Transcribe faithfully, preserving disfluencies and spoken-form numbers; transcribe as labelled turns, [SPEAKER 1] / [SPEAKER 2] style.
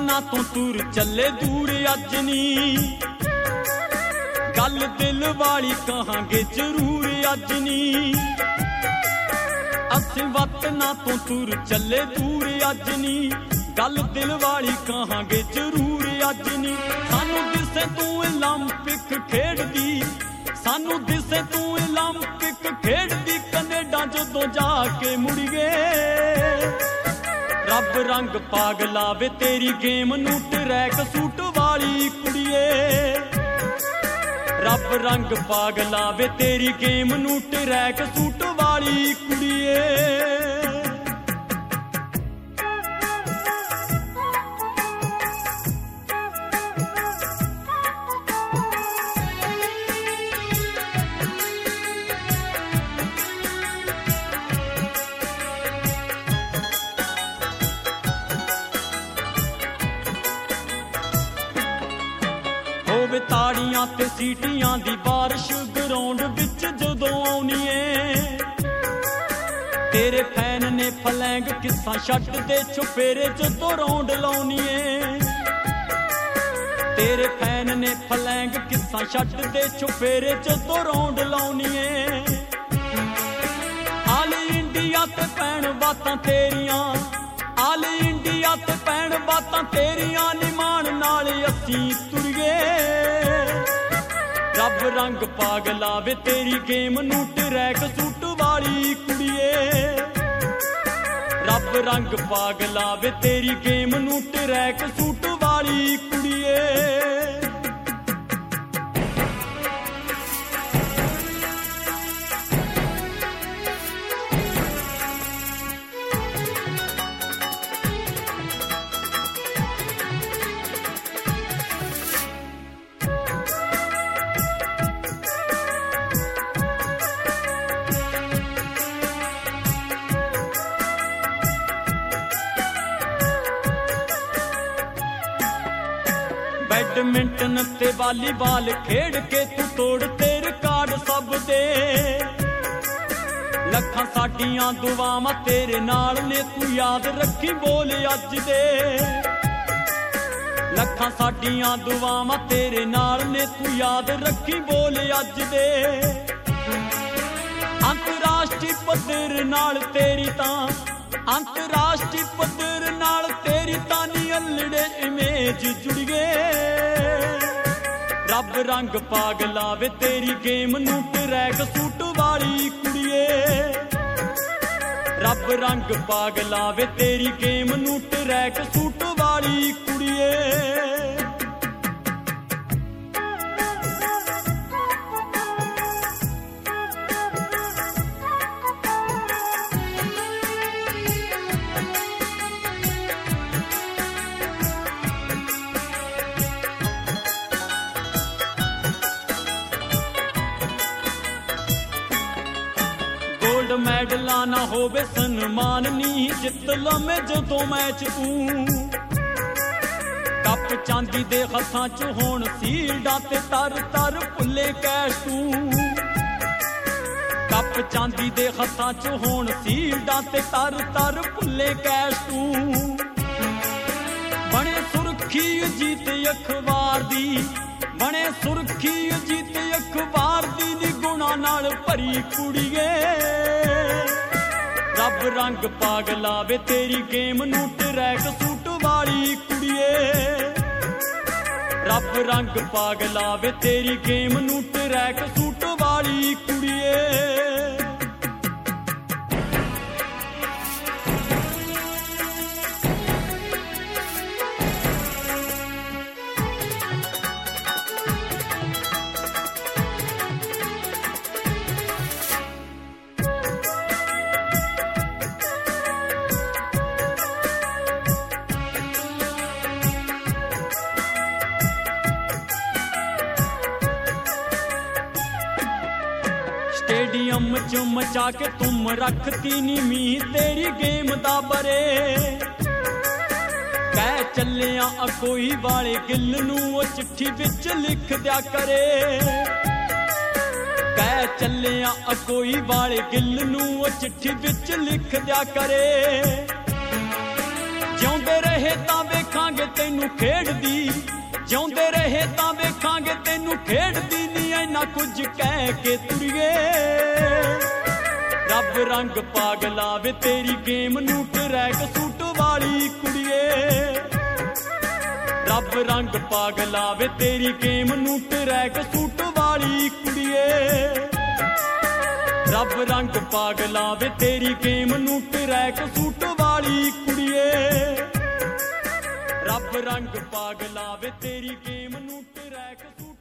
[SPEAKER 1] वतना तो तुर चले दूर अज नी गल दिल वाली कहांगे जरूर अज नी असी वतना तो तुर चले दूर अज नी गल दिल वाली कहांगे जरूर अज नी सानू दिसे तू ओलंपिक खेडदी सानू दिसे तू ओलंपिक खेडदी कनेडा जदों जाके मुड़िए रब रंग पागला वे तेरी गेम नू ट्रैक सूट वाली कुड़िए रब रंग पागला वे तेरी गेम नू ट्रैक सूट वाली कुड़िए होवे ताड़ियां ते सीटियां दी बारिश ग्राउंड विच जदों आउनी ऐ तेरे फैन ने फलैंग किस्सा छड्ड दे छुपेरे जदों रौंड लाउनी ऐ तेरे फैन ने फलैंग किस्सा छड्ड दे छुपेरे जदों रौंड लाउनी ऐ आल इंडिया ते पैण बातां तेरियां आल इंडिया ते पैण बातां तेरियां निमान नाल असीं तुरिए रब रंग पागला वे तेरी गेम नू ट्रैक सूट वाली कुड़िए रब रंग पागला वे तेरी गेम नू ट्रैक सूट वाली कुड़िए बैडमिंटन ते वालीबाल खेड के तू तोड़ ते रिकॉर्ड सब दे लखां साडियां दुआवां तेरे नाल ने तू याद रखी बोल अज दे लखां साडियां दुआवां तेरे नाल ने तू याद रखी बोल अज दे अंतरराष्ट्रीय पद्धर नाल तेरी तां अंतरराष्ट्रीय पद्धर नाल तेरी तां नी अल्लड़े इमेज जुड़िए रब रंग पागला वे तेरी गेम नू ट्रैक सूट वाली कुड़िए रब रंग पागला वे तेरी गेम नू ट्रैक सूट वाली कुड़िए मैडला ना होवे सन्मान नी जित लमे जदों मैच तू कप चांदी दे हथां च होण सील्डां ते तर तर फुल्ले कैश तू कप चांदी दे हथां च होण सील्डां ते तर तर फुल्ले कैश तू बने सुर्खी जीत अखबार दी बने सुर्खी जीत अखबार दी नी गुणा नाल भरी कुड़िए रब रंग पागला वे तेरी गेम नू ट्रैक सूट वाली कुड़िए रब रंग पागला वे तेरी गेम नू ट्रैक सूट वाली कुड़िए स्टेडियम च मचा के तुम रखती नी मी तेरी गेम दा बरे कह चलिया अकोई वाले गिल नू ओ चिट्ठी विच लिख दिया करे कह चलिया अकोई वाले गिल नू ओ चिट्ठी विच लिख दिया करे ਜਿਉਂਦੇ ਰਹੇ ਤਾਂ ਵੇਖਾਂਗੇ ਤੈਨੂੰ ਖੇਡਦੀ, ਜਿਉਂਦੇ ਰਹੇ ਤਾਂ ਵੇਖਾਂਗੇ ਤੈਨੂੰ ਖੇਡਦੀ ਨੀ ਇੰਨਾ ਕੁਝ ਕਹਿ ਕੇ ਤੁਰੀਏ। ਰੱਬ ਰੰਗ ਪਾਗਲਾ ਵੇ ਤੇਰੀ ਗੇਮ ਨੂੰ ਟਰੈਕ ਸੂਟ ਵਾਲੀ ਕੁੜੀਏ। ਰੱਬ ਰੰਗ ਪਾਗਲਾ ਵੇ ਤੇਰੀ ਗੇਮ ਨੂੰ ਟਰੈਕ ਸੂਟ ਵਾਲੀ ਕੁੜੀਏ। ਰੱਬ ਰੰਗ ਪਾਗਲਾ ਵੇ ਤੇਰੀ ਗੇਮ ਨੂੰ ਟਰੈਕ ਸੂਟ ਵਾਲੀ ਕੁੜੀਏ। ਰੱਬ ਰੰਗ ਪਾਗਲਾ ਵੇ ਤੇਰੀ ਗੇਮ ਨੂੰ ਟਰੈਕ ਸੂਟ